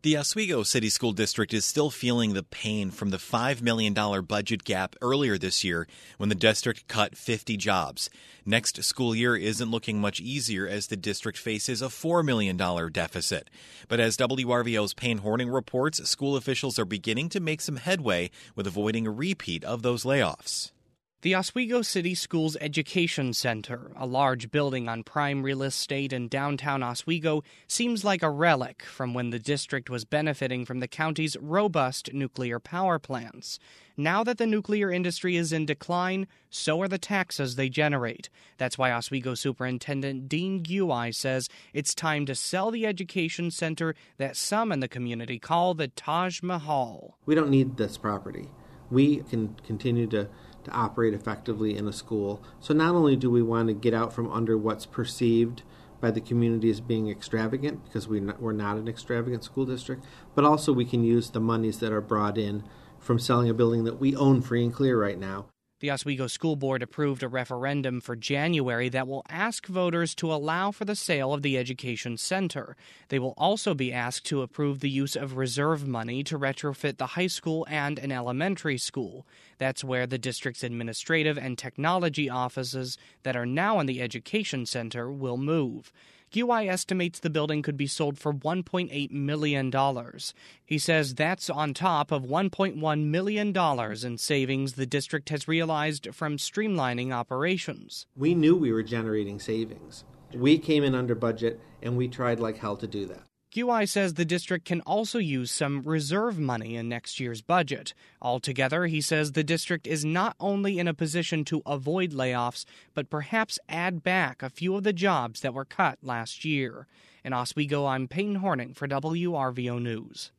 The Oswego City School District is still feeling the pain from the $5 million budget gap earlier this year when the district cut 50 jobs. Next school year isn't looking much easier as the district faces a $4 million deficit. But as WRVO's Payne Horning reports, school officials are beginning to make some headway with avoiding a repeat of those layoffs. The Oswego City Schools Education Center, a large building on prime real estate in downtown Oswego, seems like a relic from when the district was benefiting from the county's robust nuclear power plants. Now that the nuclear industry is in decline, so are the taxes they generate. That's why Oswego Superintendent Dean Guai says it's time to sell the education center that some in the community call the Taj Mahal. We don't need this property. We can continue to operate effectively in a school. So not only do we want to get out from under what's perceived by the community as being extravagant, because we're not an extravagant school district, but also we can use the monies that are brought in from selling a building that we own free and clear right now. The Oswego School Board approved a referendum for January that will ask voters to allow for the sale of the education center. They will also be asked to approve the use of reserve money to retrofit the high school and an elementary school. That's where the district's administrative and technology offices that are now in the education center will move. Guai estimates the building could be sold for $1.8 million. He says that's on top of $1.1 million in savings the district has realized from streamlining operations. We knew we were generating savings. We came in under budget, and we tried like hell to do that. Guai says the district can also use some reserve money in next year's budget. Altogether, he says the district is not only in a position to avoid layoffs, but perhaps add back a few of the jobs that were cut last year. In Oswego, I'm Payne Horning for WRVO News.